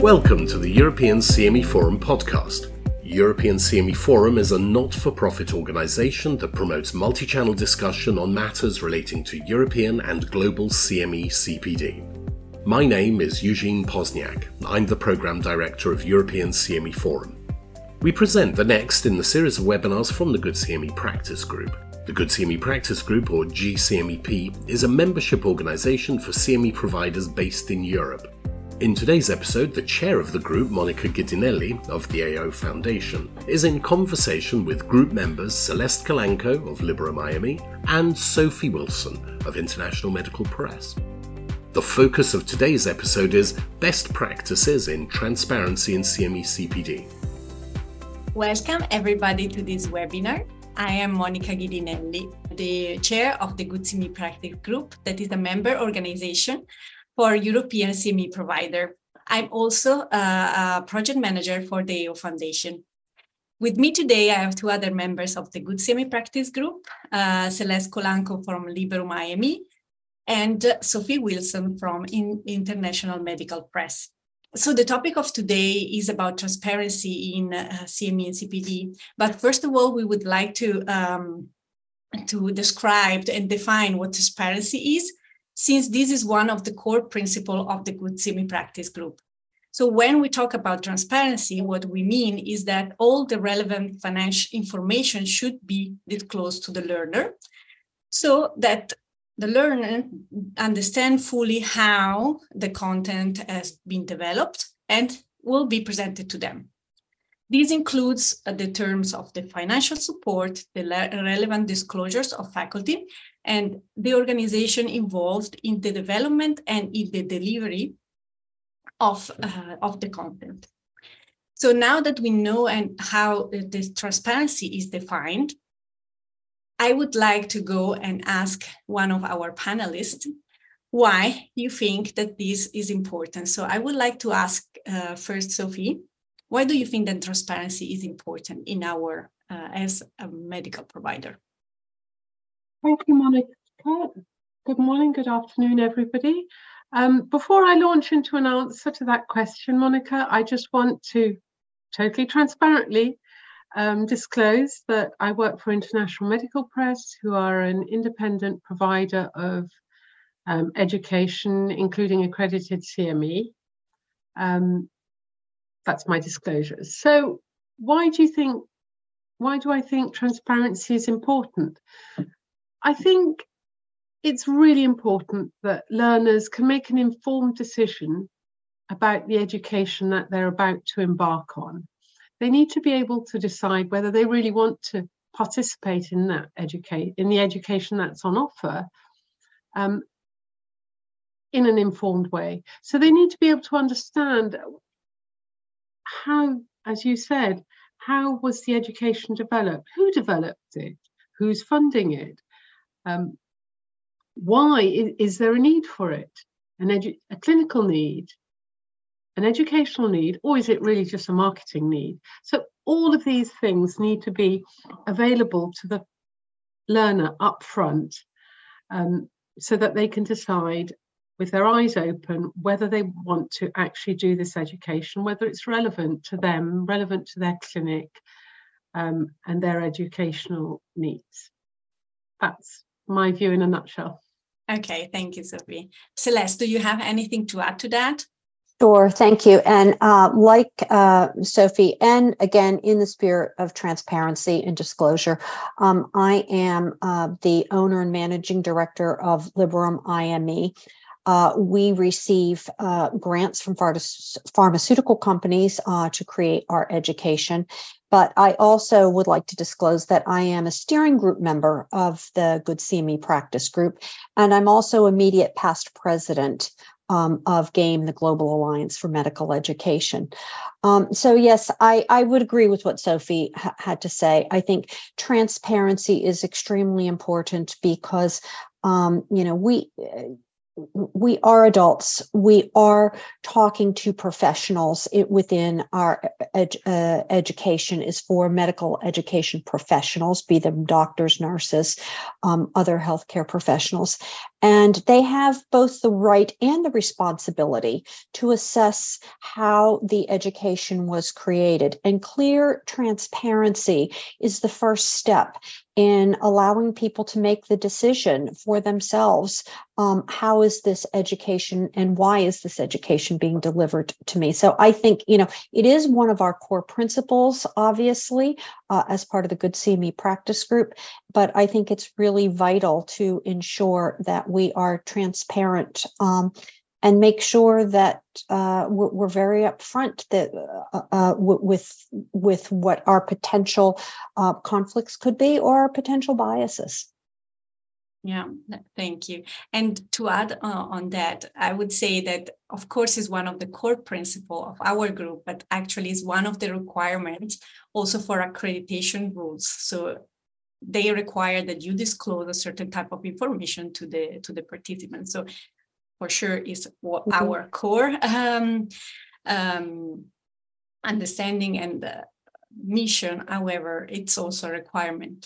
Welcome to the European CME Forum podcast. European CME Forum is a not-for-profit organisation that promotes multi-channel discussion on matters relating to European and global CME CPD. My name is Eugene Pozniak. I'm the Programme Director of European CME Forum. We present the next in the series of webinars from the Good CME Practice Group. The Good CME Practice Group, or GCMEP, is a membership organisation for CME providers based in Europe. In today's episode, the chair of the group, Monica Ghidinelli of the AO Foundation, is in conversation with group members Celeste Calanco of Liberum IME and Sophie Wilson of International Medical Press. The focus of today's episode is best practices in transparency in CME CPD. Welcome everybody to this webinar. I am Monica Ghidinelli, the chair of the Good CME Practice Group, that is a member organization for European CME provider. I'm also a project manager for the AO Foundation. With me today, I have two other members of the Good CME Practice Group, Celeste Calanco from Liberum IME and Sophie Wilson from International Medical Press. So the topic of today is about transparency in CME and CPD. But first of all, we would like to describe and define what transparency is, since this is one of the core principles of the Good CME Practice Group. So when we talk about transparency, what we mean is that all the relevant financial information should be disclosed to the learner so that the learner understands fully how the content has been developed and will be presented to them. This includes the terms of the financial support, the relevant disclosures of faculty, and the organization involved in the development and in the delivery of the content. So now that we know and how this transparency is defined, I would like to go and ask one of our panelists why you think that this is important. So I would like to ask first, Sophie, why do you think that transparency is important in our as a medical provider? Thank you, Monica. Good morning, good afternoon, everybody. Before I launch into an answer to that question, Monica, I just want to totally transparently disclose that I work for International Medical Press, who are an independent provider of education, including accredited CME. That's my disclosure. So why do I think transparency is important? I think it's really important that learners can make an informed decision about the education that they're about to embark on. They need to be able to decide whether they really want to participate in the education that's on offer in an informed way. So they need to be able to understand how, as you said, how was the education developed? Who developed it? Who's funding it? Why is there a need for it? A clinical need, an educational need, or is it really just a marketing need? So all of these things need to be available to the learner up front so that they can decide with their eyes open whether they want to actually do this education, whether it's relevant to them, relevant to their clinic and their educational needs. That's my view in a nutshell. Okay, thank you, Sophie. Celeste, do you have anything to add to that? Sure, thank you. And like Sophie, and again, in the spirit of transparency and disclosure, I am the owner and managing director of Liberum IME. We receive grants from pharmaceutical companies to create our education. But I also would like to disclose that I am a steering group member of the Good CME Practice Group, and I'm also immediate past president of GAME, the Global Alliance for Medical Education. So yes, I would agree with what Sophie had to say. I think transparency is extremely important because, we are adults. We are talking to professionals within our education is for medical education professionals, be them doctors, nurses, other healthcare professionals. And they have both the right and the responsibility to assess how the education was created. And clear transparency is the first step in allowing people to make the decision for themselves. How is this education and why is this education being delivered to me? So I think, it is one of our core principles, obviously, as part of the Good CME practice group. But I think it's really vital to ensure that we are transparent and make sure that we're very upfront that with what our potential conflicts could be or our potential biases. Yeah, thank you. And to add on that, I would say that, of course, is one of the core principles of our group, but actually is one of the requirements also for accreditation rules. So they require that you disclose a certain type of information to the participants. So for sure is what our core understanding and mission. However, it's also a requirement.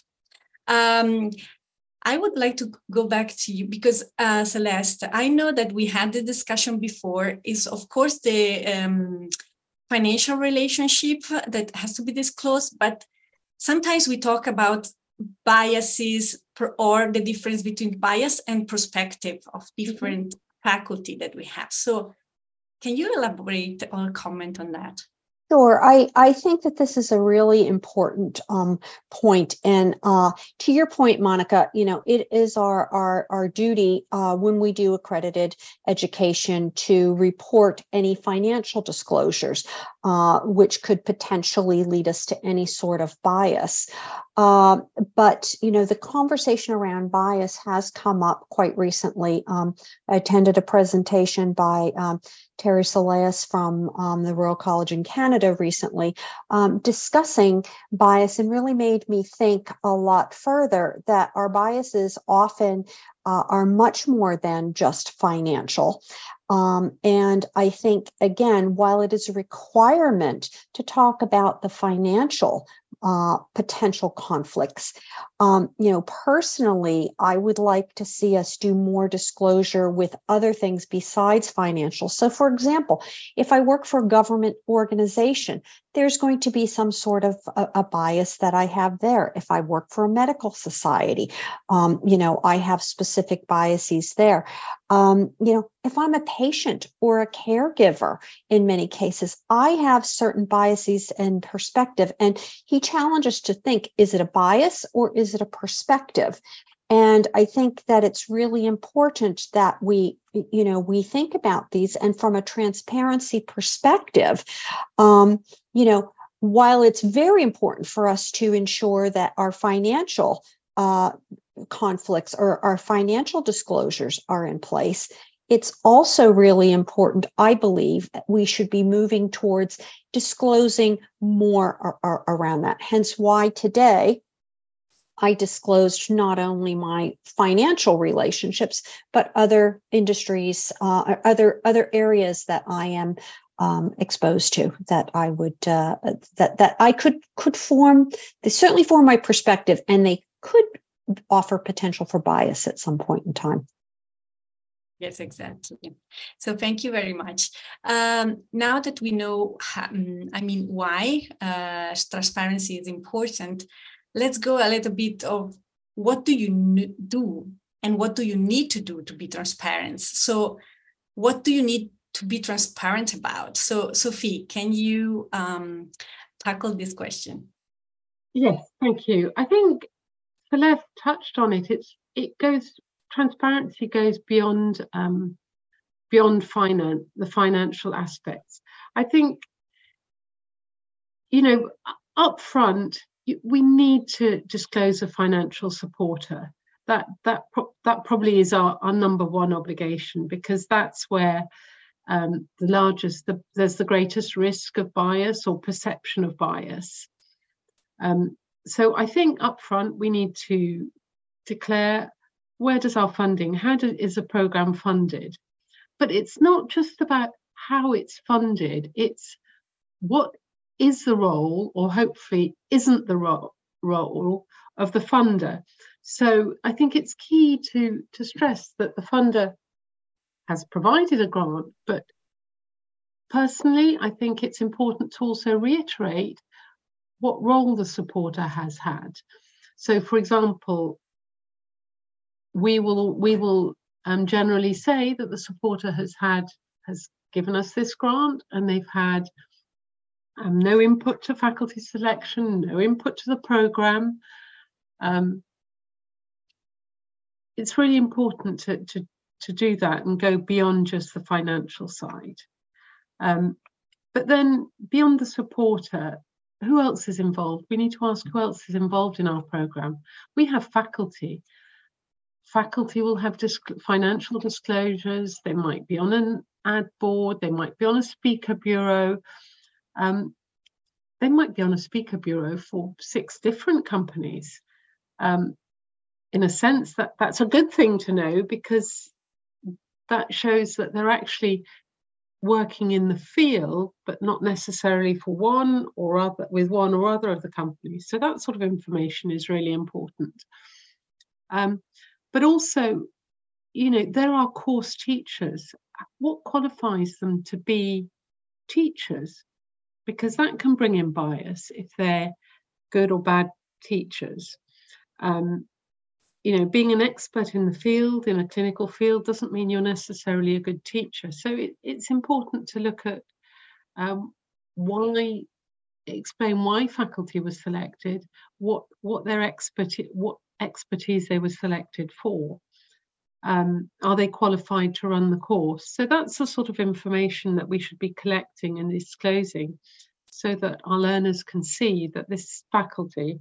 I would like to go back to you because, Celeste, I know that we had the discussion before is, of course, the financial relationship that has to be disclosed, but sometimes we talk about biases or the difference between bias and perspective of different faculty that we have. So can you elaborate or comment on that? Sure. I think that this is a really important point. And to your point, Monica, it is our duty when we do accredited education to report any financial disclosures, which could potentially lead us to any sort of bias. But, the conversation around bias has come up quite recently. I attended a presentation by Terry Soleas from the Royal College in Canada recently, discussing bias, and really made me think a lot further that our biases often are much more than just financial. And I think, again, while it is a requirement to talk about the financial potential conflicts, personally, I would like to see us do more disclosure with other things besides financial. So, for example, if I work for a government organization, there's going to be some sort of a bias that I have there. If I work for a medical society, I have specific biases there. If I'm a patient or a caregiver, in many cases, I have certain biases and perspective. And he challenges to think, is it a bias or is it a perspective? And I think that it's really important that we think about these. And from a transparency perspective, while it's very important for us to ensure that our financial conflicts or our financial disclosures are in place, it's also really important, I believe, that we should be moving towards disclosing more around that. Hence why today I disclosed not only my financial relationships, but other industries, other areas that I am exposed to, that I would that I could form. They certainly form my perspective, and they could offer potential for bias at some point in time. Yes, exactly. So thank you very much. Now that we know, why transparency is important, let's go a little bit of what do you do and what do you need to do to be transparent? So what do you need to be transparent about? So Sophie, can you tackle this question? Yes, thank you. I think Celeste touched on it. Transparency goes beyond finance, the financial aspects. I think, up front, we need to disclose a financial supporter. That probably is our number one obligation, because that's where there's the greatest risk of bias or perception of bias. So I think up front we need to declare where does our funding, is the programme funded? But it's not just about how it's funded, it's what is the role, or hopefully isn't the role of the funder. So I think it's key to stress that the funder has provided a grant, but personally, I think it's important to also reiterate what role the supporter has had. So, for example, we will generally say that the supporter has given us this grant, and they've had no input to faculty selection, no input to the programme. It's really important to do that and go beyond just the financial side. But then beyond the supporter, who else is involved? We need to ask who else is involved in our programme. We have faculty. Faculty will have financial disclosures. They might be on an ad board. They might be on a speaker bureau. They might be on a speaker bureau for 6 different companies. In a sense, that's a good thing to know, because that shows that they're actually working in the field, but not necessarily for one or other of the companies. So that sort of information is really important. But also, there are course teachers. What qualifies them to be teachers? Because that can bring in bias if they're good or bad teachers. Being an expert in the field, in a clinical field, doesn't mean you're necessarily a good teacher. So it's important to look at explain why faculty was selected, what expertise they were selected for. Are they qualified to run the course? So that's the sort of information that we should be collecting and disclosing, so that our learners can see that this faculty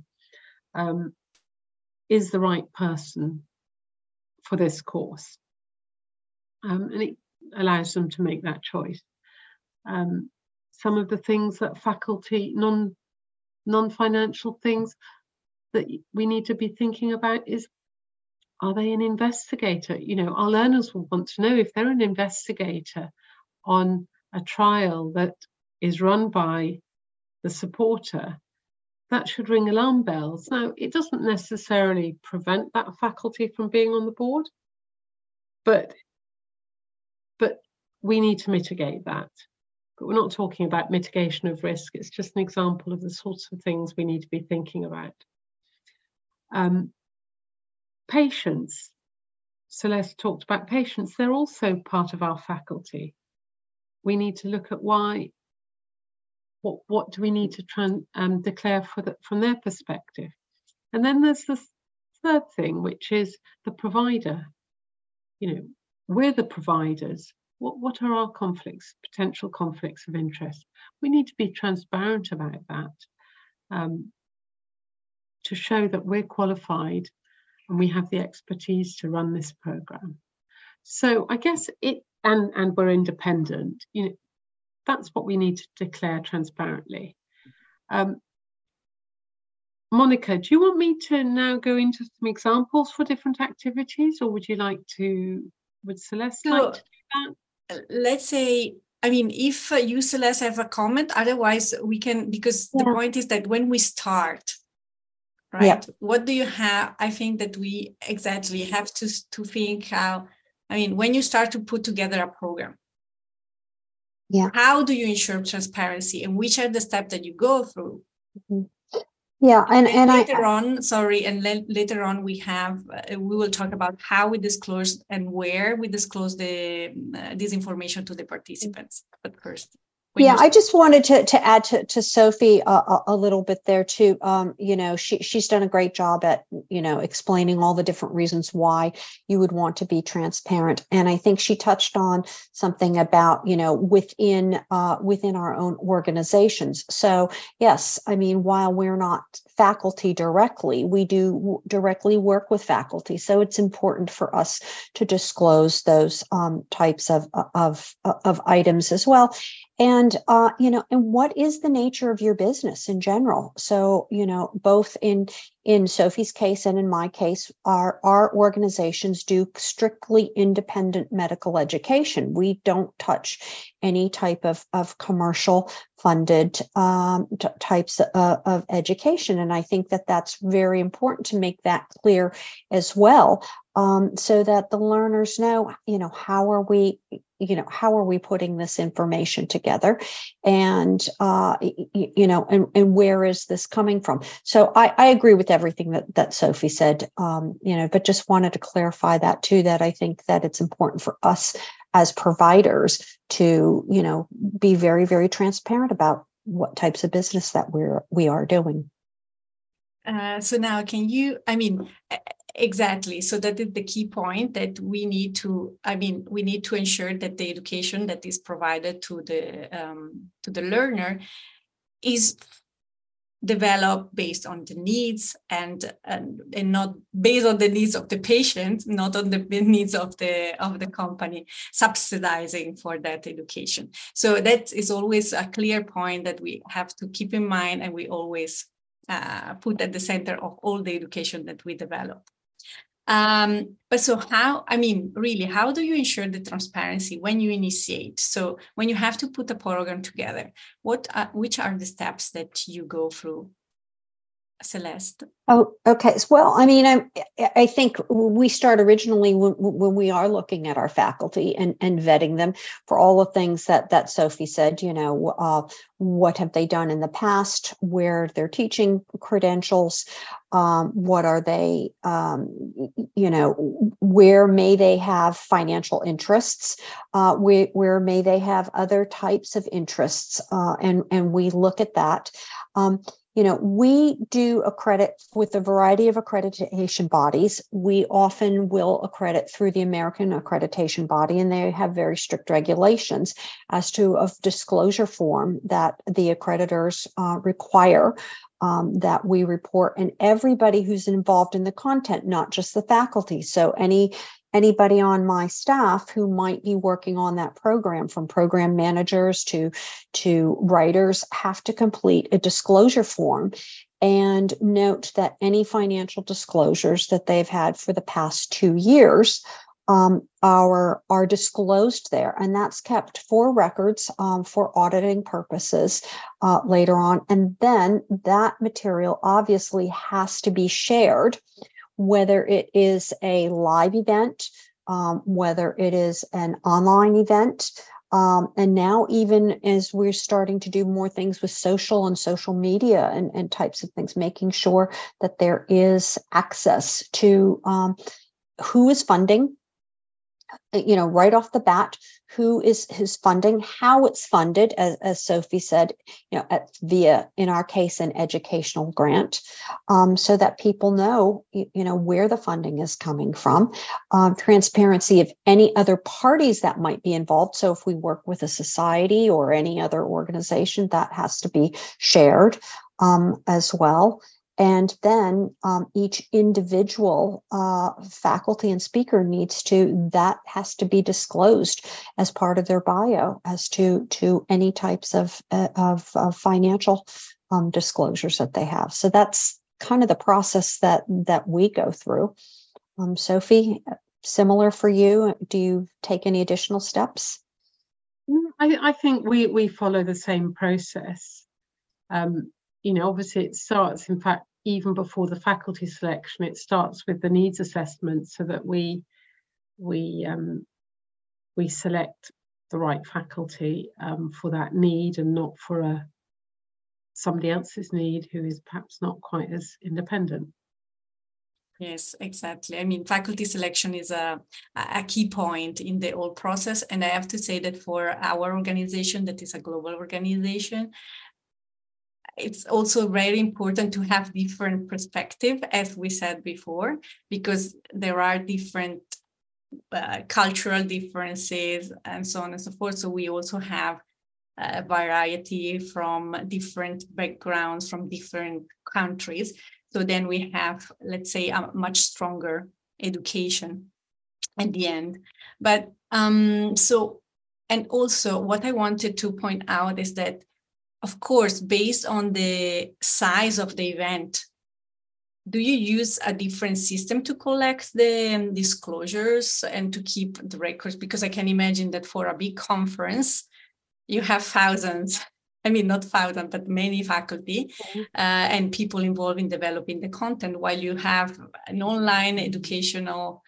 is the right person for this course. And it allows them to make that choice. Some of the things that faculty, non-financial things that we need to be thinking about is, are they an investigator? Our learners will want to know if they're an investigator on a trial that is run by the supporter. That should ring alarm bells. Now, it doesn't necessarily prevent that faculty from being on the board, but we need to mitigate that. But we're not talking about mitigation of risk. It's just an example of the sorts of things we need to be thinking about. Patients. Celeste talked about patients. They're also part of our faculty. We need to look at why. What do we need to declare from their perspective? And then there's the third thing, which is the provider. We're the providers. What are our potential conflicts of interest? We need to be transparent about that, to show that we're qualified and we have the expertise to run this programme. So I guess and we're independent. That's what we need to declare transparently. Monica, do you want me to now go into some examples for different activities, or would Celeste like to do that? Let's say, if you, Celeste, have a comment, otherwise we can, because the point is that when we start, right, what do you have? I think that we exactly have to think how, when you start to put together a program, how do you ensure transparency, and which are the steps that you go through? Mm-hmm. And later on we will talk about how we disclose and where we disclose this information to the participants. But first, I just wanted to add to Sophie a little bit there too. She's done a great job at explaining all the different reasons why you would want to be transparent, and I think she touched on something about within our own organizations. So yes, while we're not faculty directly, we do directly work with faculty, so it's important for us to disclose those types of items as well. And, and what is the nature of your business in general? So, both in Sophie's case and in my case, our organizations do strictly independent medical education. We don't touch any type of commercial funded types of education. And I think that that's very important to make that clear as well, so that the learners know, how are we putting this information together, and and where is this coming from? So I agree with everything that Sophie said, but just wanted to clarify that too, that I think that it's important for us as providers to, be very, very transparent about what types of business that we are doing. So now exactly. So that is the key point, that we need to ensure that the education that is provided to the learner is developed based on the needs and not based on the needs of the patient, not on the needs of the company subsidizing for that education. So that is always a clear point that we have to keep in mind, and we always put at the center of all the education that we develop. But so how do you ensure the transparency when you initiate? So when you have to put a program together, which are the steps that you go through, Celeste? Oh, okay. Well, I think we start originally when we are looking at our faculty and vetting them for all the things that Sophie said, what have they done in the past, where their teaching credentials, what are they, where may they have financial interests, where may they have other types of interests, and we look at that. We do accredit with a variety of accreditation bodies. We often will accredit through the American Accreditation Body, and they have very strict regulations as to a disclosure form that the accreditors require that we report, and everybody who's involved in the content, not just the faculty. So anybody on my staff who might be working on that program, from program managers to writers, have to complete a disclosure form and note that any financial disclosures that they've had for the past 2 years are disclosed there, and that's kept for records for auditing purposes later on. And then that material obviously has to be shared, whether it is a live event, whether it is an online event, and now even as we're starting to do more things with social media and types of things, making sure that there is access to who is funding, right off the bat, who is funding, how it's funded, as Sophie said, via, in our case, an educational grant, so that people know, where the funding is coming from, transparency of any other parties that might be involved. So if we work with a society or any other organization, that has to be shared as well. And then each individual faculty and speaker that has to be disclosed as part of their bio as to any types of financial disclosures that they have. So that's kind of the process that we go through. Sophie, similar for you? Do you take any additional steps? I think we follow the same process. Obviously it starts, in fact, even before the faculty selection, it starts with the needs assessment, so that we select the right faculty for that need, and not for somebody else's need who is perhaps not quite as independent. Yes, exactly. Faculty selection is a key point in the whole process. And I have to say that for our organization, that is a global organization, it's also very important to have different perspective, as we said before, because there are different cultural differences and so on and so forth. So we also have a variety from different backgrounds, from different countries. So then we have, let's say, a much stronger education at the end. But so And also what I wanted to point out is that, of course, based on the size of the event, do you use a different system to collect the disclosures and to keep the records? Because I can imagine that for a big conference, you have thousands, I mean, not thousands, but many faculty and people involved in developing the content, while you have an online educational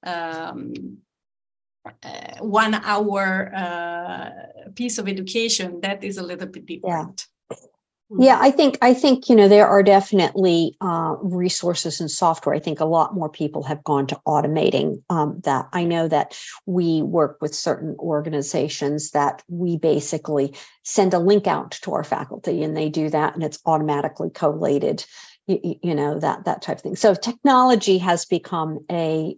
1 hour piece of education that is a little bit different. Yeah, I think there are definitely resources and software. I think a lot more people have gone to automating that. I know that we work with certain organizations that we basically send a link out to our faculty, and they do that, and it's automatically collated. That type of thing. So technology has become a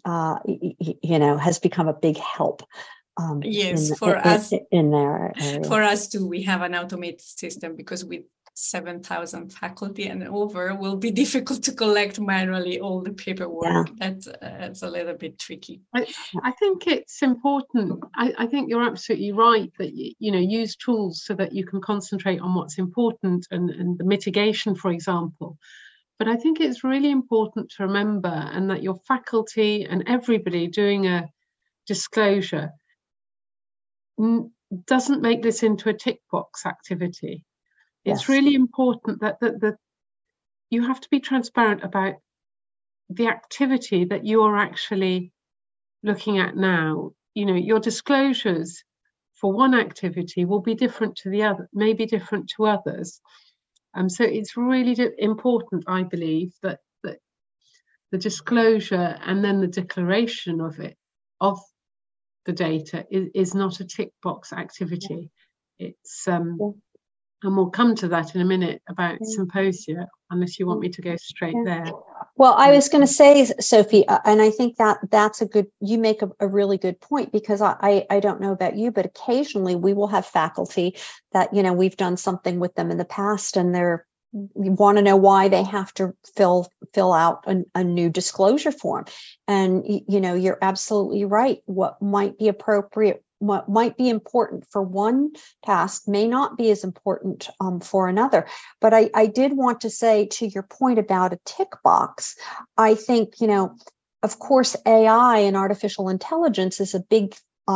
big help. Yes, for us in their area. For us too, we have an automated system, because with 7,000 faculty and over, will be difficult to collect manually all the paperwork. Yeah. That's a little bit tricky. I think it's important. I think you're absolutely right that use tools so that you can concentrate on what's important and the mitigation, for example. But I think it's really important to remember, and that your faculty and everybody doing a disclosure doesn't make this into a tick box activity. Yes. It's really important that you have to be transparent about the activity that you are actually looking at now. Your disclosures for one activity will be different to the other, maybe different to others. So it's really important, I believe, that the disclosure and then the declaration of the data is not a tick box activity. It's and we'll come to that in a minute about symposia, unless you want me to go straight there. Well, I was going to say, Sophie, and I think that's you make a really good point, because I don't know about you, but occasionally we will have faculty that, we've done something with them in the past, and we want to know why they have to fill out a new disclosure form. And, you're absolutely right. What might be appropriate, what might be important for one task may not be as important for another. But I did want to say, to your point about a tick box, I think, of course, AI and artificial intelligence is a big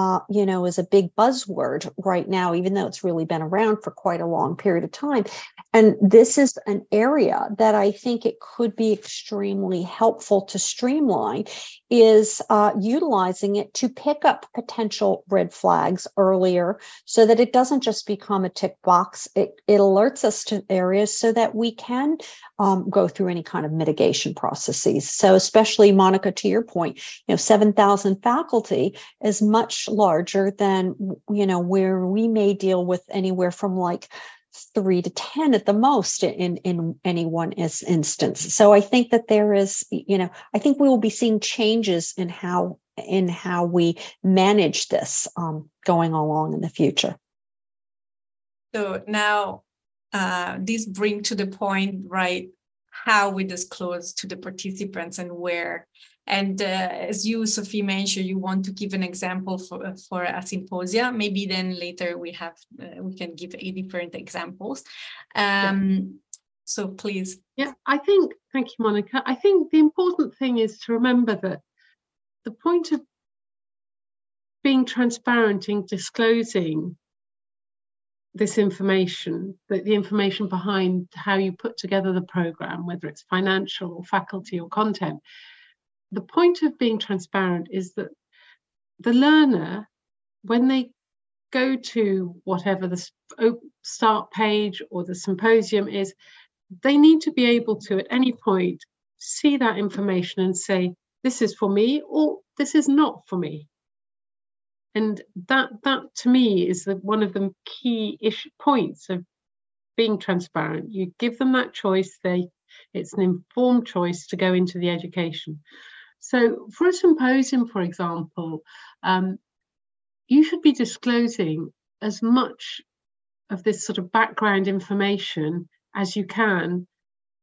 buzzword right now, even though it's really been around for quite a long period of time. And this is an area that I think it could be extremely helpful to streamline, is utilizing it to pick up potential red flags earlier, so that it doesn't just become a tick box. It alerts us to areas so that we can go through any kind of mitigation processes. So especially, Monica, to your point, 7,000 faculty is much larger than, where we may deal with anywhere from like 3 to 10 at the most in any one instance. So I think that there is, I think we will be seeing changes in how we manage this going along in the future. So now this brings to the point, right, how we disclose to the participants and where. And as you, Sophie, mentioned, you want to give an example for a symposia. Maybe then later we can give different examples. So please. Yeah, thank you, Monica. I think the important thing is to remember that the point of being transparent in disclosing this information, the information behind how you put together the program, whether it's financial or faculty or content, the point of being transparent is that the learner, when they go to whatever the start page or the symposium is, they need to be able to, at any point, see that information and say, this is for me, or this is not for me. And that to me is one of the key points of being transparent. You give them that choice. It's an informed choice to go into the education. So for a symposium, for example, you should be disclosing as much of this sort of background information as you can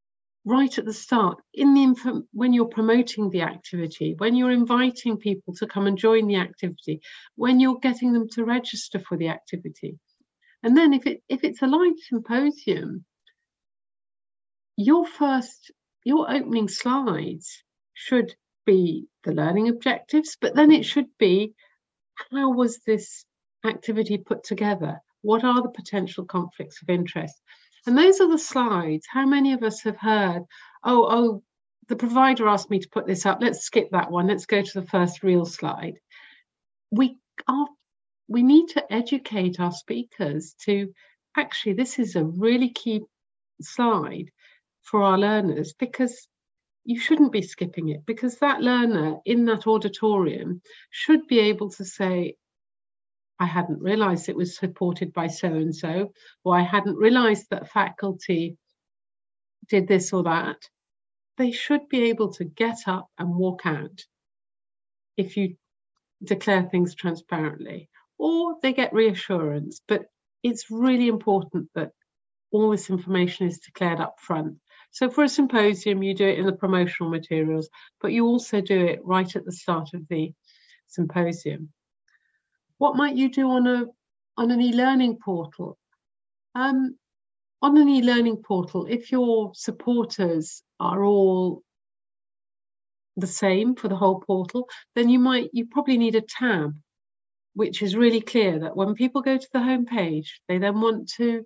right at the start, when you're promoting the activity, when you're inviting people to come and join the activity, when you're getting them to register for the activity. And then if it's a live symposium, your opening slides should be the learning objectives, but then it should be, how was this activity put together? What are the potential conflicts of interest? And those are the slides. How many of us have heard, oh, the provider asked me to put this up. Let's skip that one. Let's go to the first real slide. We need to educate our speakers to, actually, this is a really key slide for our learners, because you shouldn't be skipping it, because that learner in that auditorium should be able to say, I hadn't realised it was supported by so-and-so, or I hadn't realised that faculty did this or that. They should be able to get up and walk out if you declare things transparently, or they get reassurance. But it's really important that all this information is declared up front. So for a symposium, you do it in the promotional materials, but you also do it right at the start of the symposium. What might you do on an e-learning portal? On an e-learning portal, if your supporters are all the same for the whole portal, then you probably need a tab which is really clear that when people go to the home page, they then want to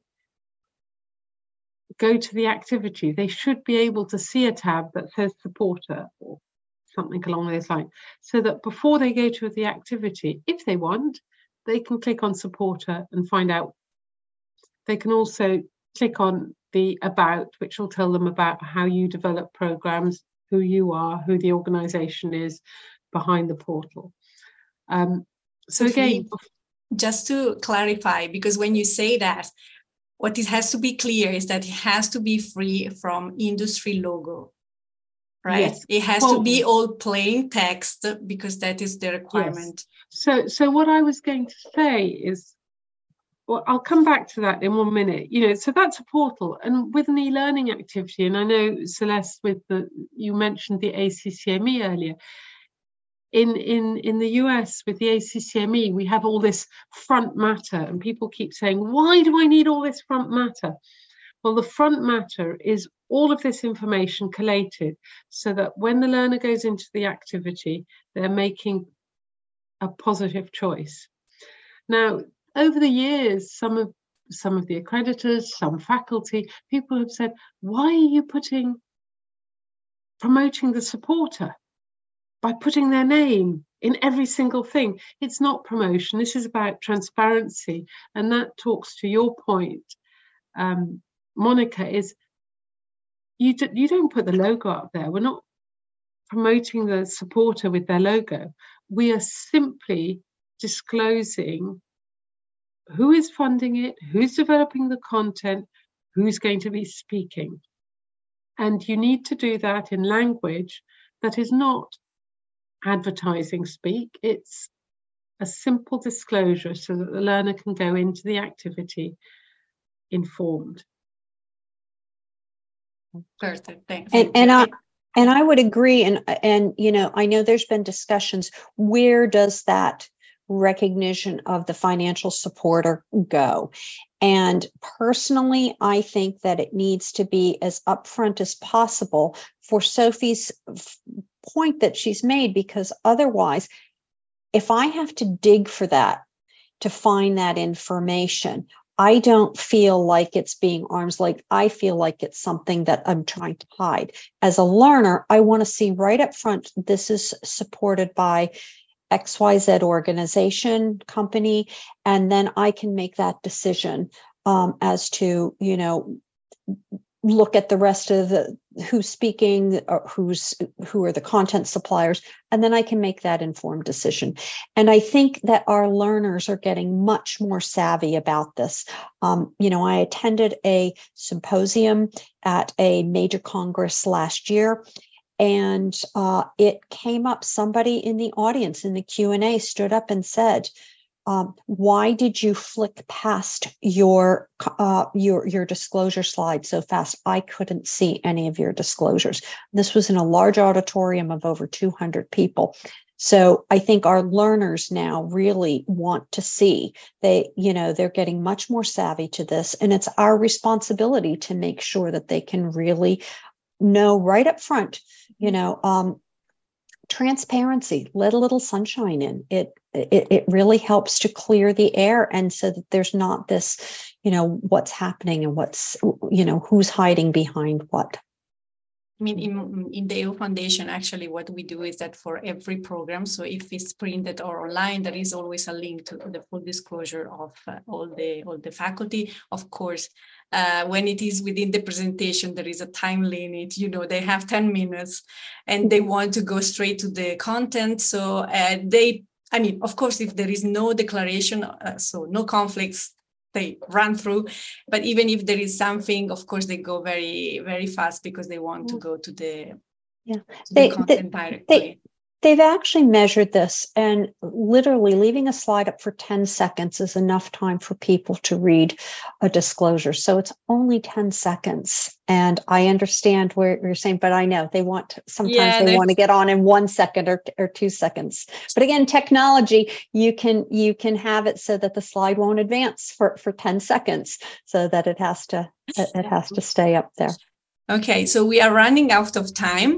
go to the activity, they should be able to see a tab that says supporter or something along those lines, so that before they go to the activity, if they want, they can click on supporter and find out. They can also click on the about, which will tell them about how you develop programs, who you are, who the organization is behind the portal. So again, just to clarify, because when you say that, what it has to be clear is that it has to be free from industry logo, right? Yes. It has to be all plain text, because that is the requirement. Yes. So what I was going to say is, well, I'll come back to that in 1 minute. So that's a portal, and with an e-learning activity, and I know Celeste, you mentioned the ACCME earlier. In the US with the ACCME, we have all this front matter, and people keep saying, why do I need all this front matter? Well, the front matter is all of this information collated so that when the learner goes into the activity, they're making a positive choice. Now, over the years, some of the accreditors, some faculty, people have said, why are you promoting the supporter by putting their name in every single thing? It's not promotion. This is about transparency. And that talks to your point, Monica, is you don't put the logo up there. We're not promoting the supporter with their logo. We are simply disclosing who is funding it, who's developing the content, who's going to be speaking. And you need to do that in language that is not advertising speak. It's a simple disclosure so that the learner can go into the activity informed. Perfect. Thanks. And I would agree. And I know there's been discussions, where does that recognition of the financial supporter go? And personally, I think that it needs to be as upfront as possible for Sophie's point that she's made, because otherwise, if I have to dig for that to find that information, I don't feel like it's being arm's length. I feel like it's something that I'm trying to hide. As a learner, I want to see right up front, this is supported by XYZ organization, company, and then I can make that decision as to, look at the rest of who's speaking, or who are the content suppliers, and then I can make that informed decision. And I think that our learners are getting much more savvy about this. I attended a symposium at a major congress last year, and it came up, somebody in the audience in the Q&A stood up and said, why did you flick past your disclosure slide so fast? I couldn't see any of your disclosures. This was in a large auditorium of over 200 people. So I think our learners now really want to see. They're getting much more savvy to this, and it's our responsibility to make sure that they can really know right up front, transparency, let a little sunshine in. It really helps to clear the air, and so that there's not this, what's happening and what's, who's hiding behind what. I mean, in the EU Foundation, actually, what we do is that for every program, so if it's printed or online, there is always a link to the full disclosure of all the faculty. Of course, when it is within the presentation, there is a time limit. They have 10 minutes, and they want to go straight to the content. So of course, if there is no declaration, so no conflicts, they run through. But even if there is something, of course, they go very, very fast because they want to go to the content directly. They've actually measured this, and literally leaving a slide up for 10 seconds is enough time for people to read a disclosure. So it's only 10 seconds. And I understand where you're saying, but I know they want to get on in 1 second or 2 seconds. But again, technology, you can have it so that the slide won't advance for 10 seconds, so that it has to stay up there. Okay, so we are running out of time.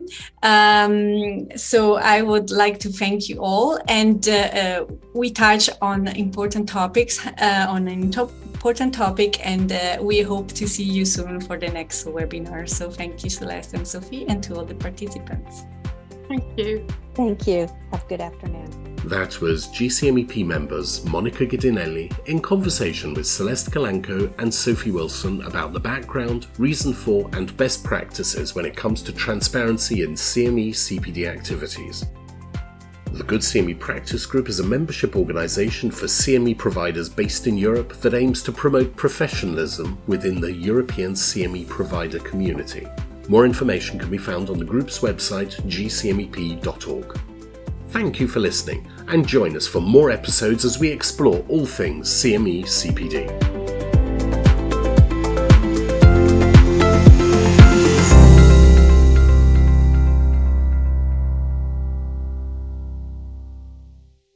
So I would like to thank you all. And we touch on important topics, on an important topic, and we hope to see you soon for the next webinar. So thank you, Celeste and Sophie, and to all the participants. Thank you. Thank you. Have a good afternoon. That was GCMEP members Monica Gidinelli in conversation with Celeste Calanco and Sophie Wilson about the background, reason for, and best practices when it comes to transparency in CME CPD activities. The Good CME Practice Group is a membership organisation for CME providers based in Europe that aims to promote professionalism within the European CME provider community. More information can be found on the group's website, gcmep.org. Thank you for listening, and join us for more episodes as we explore all things CME CPD.